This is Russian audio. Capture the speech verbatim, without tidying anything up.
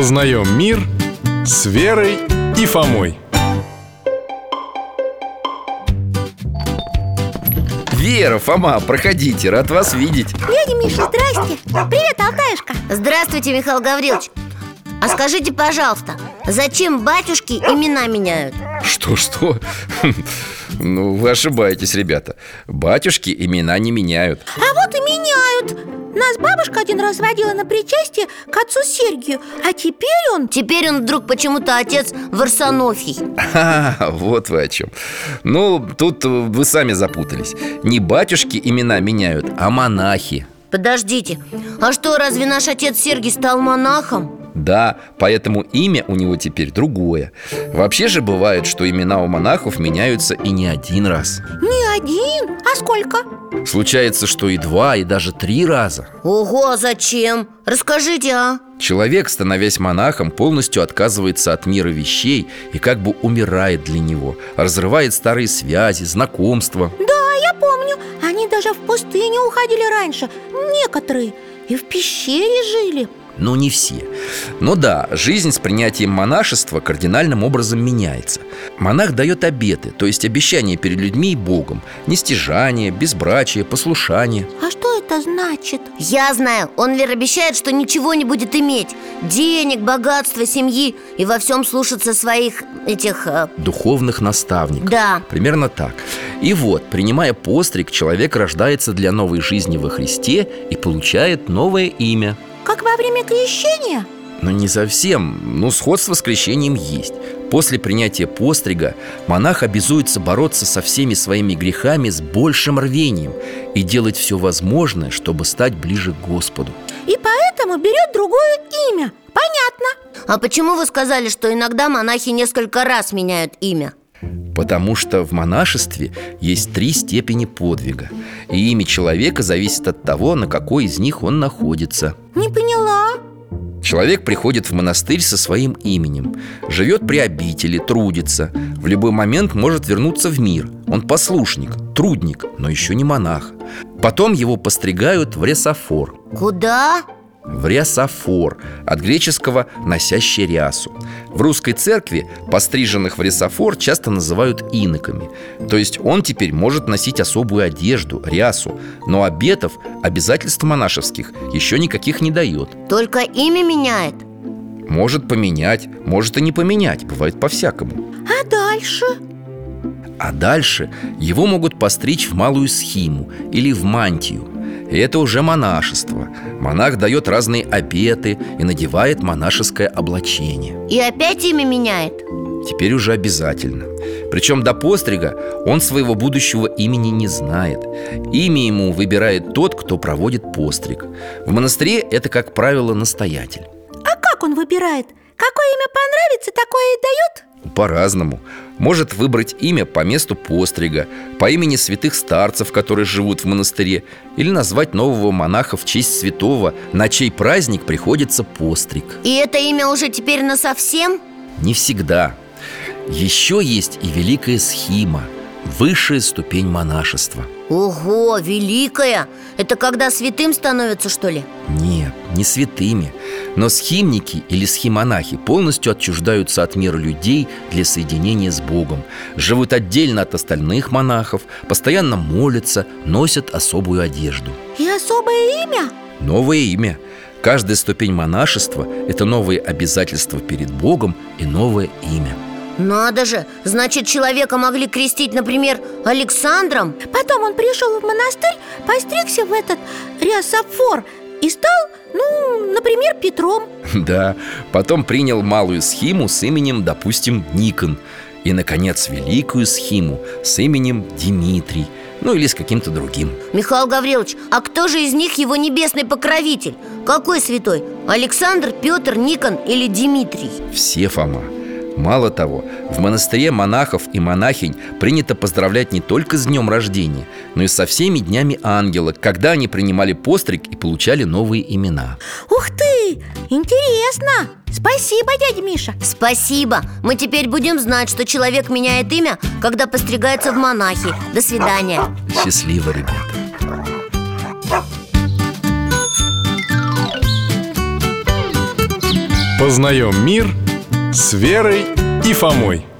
Познаем мир с Верой и Фомой. Вера, Фома, проходите, рад вас видеть. Дядя Миша, здрасте. Привет, Алтаюшка. Здравствуйте, Михаил Гаврилович. А скажите, пожалуйста, зачем батюшки имена меняют? Что-что? Ну, вы ошибаетесь, ребята. Батюшки имена не меняют. А вот и меняют. Нас бабушка один раз водила на причастие к отцу Сергию. А теперь он... Теперь он вдруг почему-то отец Варсонофий. А, вот вы о чем. Ну, тут вы сами запутались. Не батюшки имена меняют, а монахи. Подождите, а что, разве наш отец Сергий стал монахом? Да, поэтому имя у него теперь другое. Вообще же бывает, что имена у монахов меняются и не один раз. Не один? А сколько? Случается, что и два, и даже три раза. Ого, а зачем? Расскажите, а? Человек, становясь монахом, полностью отказывается от мира вещей и как бы умирает для него. Разрывает старые связи, знакомства. Да, я помню. Они даже в пустыню уходили раньше. Некоторые. И в пещере жили. Но не все. Но да, жизнь с принятием монашества кардинальным образом меняется. Монах дает обеты, то есть обещания перед людьми и Богом. Нестяжание, безбрачие, послушание. А что это значит? Я знаю, он верь обещает, что ничего не будет иметь. Денег, богатства, семьи. И во всем слушаться своих этих... э, Духовных наставников. Да. Примерно так. И вот, принимая постриг, человек рождается для новой жизни во Христе и получает новое имя. Как во время крещения? Но не совсем, но сходство с крещением есть. После принятия пострига монах обязуется бороться со всеми своими грехами с большим рвением и делать все возможное, чтобы стать ближе к Господу. И поэтому берет другое имя. Понятно. А почему вы сказали, что иногда монахи несколько раз меняют имя? Потому что в монашестве есть три степени подвига, и имя человека зависит от того, на какой из них он находится. Не поняла. Человек приходит в монастырь со своим именем, живет при обители, трудится. В любой момент может вернуться в мир. Он послушник, трудник, но еще не монах. Потом его постригают в рясофор. Куда? В рясофор, от греческого «носящий рясу». В русской церкви постриженных в рясофор часто называют иноками. То есть он теперь может носить особую одежду, рясу. Но обетов, обязательств монашеских еще никаких не дает. Только имя меняет? Может поменять, может и не поменять, бывает по-всякому. А дальше? А дальше его могут постричь в малую схиму или в мантию. И это уже монашество. Монах дает разные обеты и надевает монашеское облачение. И опять имя меняет? Теперь уже обязательно. Причем до пострига он своего будущего имени не знает. Имя ему выбирает тот, кто проводит постриг. В монастыре это, как правило, настоятель. А как он выбирает? Какое имя понравится, такое и дает? По-разному. Может выбрать имя по месту пострига, по имени святых старцев, которые живут в монастыре, или назвать нового монаха в честь святого, на чей праздник приходится постриг. И это имя уже теперь насовсем? Не всегда. Еще есть и великая схима, высшая ступень монашества. Ого, великая! Это когда святым становятся, что ли? Нет, не святыми. Но схимники или схимонахи полностью отчуждаются от мира людей для соединения с Богом. Живут отдельно от остальных монахов, постоянно молятся, носят особую одежду. И особое имя? Новое имя. Каждая ступень монашества – это новые обязательства перед Богом и новое имя. Надо же! Значит, человека могли крестить, например, Александром? Потом он пришел в монастырь, постригся в этот рясофор и стал, ну, например, Петром. Да, потом принял малую схиму с именем, допустим, Никон. И, наконец, великую схиму с именем Димитрий. Ну или с каким-то другим. Михаил Гаврилович, а кто же из них его небесный покровитель? Какой святой? Александр, Петр, Никон или Димитрий? Все, Фома. Мало того, в монастыре монахов и монахинь принято поздравлять не только с днем рождения, но и со всеми днями ангела, когда они принимали постриг и получали новые имена. Ух ты! Интересно! Спасибо, дядя Миша. Спасибо. Мы теперь будем знать, что человек меняет имя, когда постригается в монахи. До свидания. Счастливо, ребята. Познаем мир с Верой и Фомой.